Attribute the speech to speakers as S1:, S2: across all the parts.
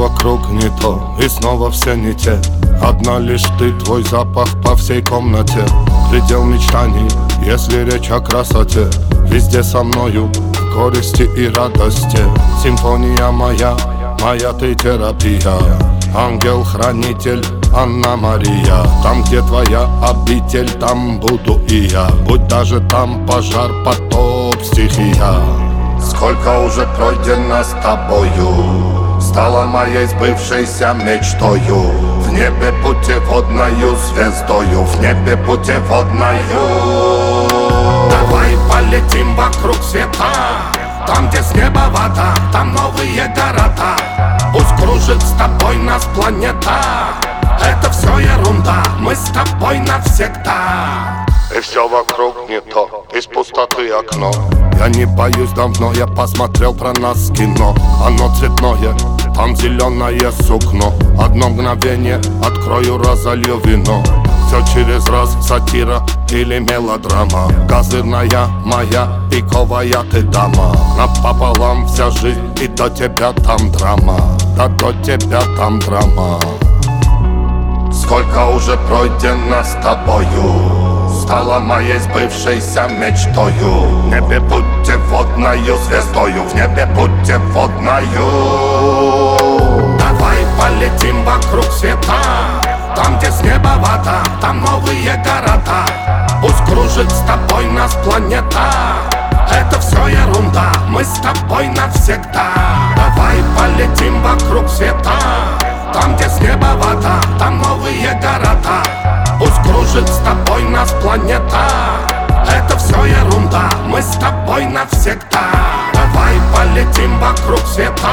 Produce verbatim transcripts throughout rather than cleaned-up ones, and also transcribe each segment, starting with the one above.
S1: вокруг не то, и снова все не те. Одна лишь ты, твой запах по всей комнате. Предел мечтаний, если речь о красоте. Везде со мною, в горести и радости. Симфония моя, моя ты терапия. Ангел-хранитель, Анна-Мария. Там, где твоя обитель, там буду и я. Будь даже там пожар, потоп, стихия. Сколько уже пройдено с тобою, стала моей сбывшейся мечтою. В небе путеводною звездою, в небе путеводною. Давай полетим вокруг света, там, где с неба вода, там новые города. Пусть кружит с тобой нас планета. Это все ерунда, мы с тобой навсегда. И все вокруг не то, из пустоты окно. Я не боюсь давно, я посмотрел про нас кино. Оно цветное, там зеленое сукно. Одно мгновение, открою, разолью вино. Все через раз, сатира или мелодрама. Козырная моя, пиковая ты дама. Напополам вся жизнь, и до тебя там драма. Да до тебя там драма. Сколько уже пройдено с тобою, стала моей сбывшейся мечтою. В небе путеводною звездою, в небе путеводною. Давай полетим вокруг света, там, где с неба вода, там новые города. Пусть кружит с тобой нас планета. Это все ерунда, мы с тобой навсегда. Давай полетим вокруг света, там, где с неба вода, там новые города. Пусть кружит с тобой нас планета. Это все ерунда, мы с тобой навсегда. Давай полетим вокруг света.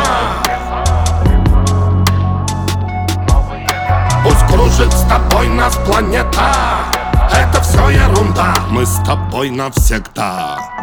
S1: Пусть кружит с тобой нас планета. Это все ерунда, мы с тобой навсегда.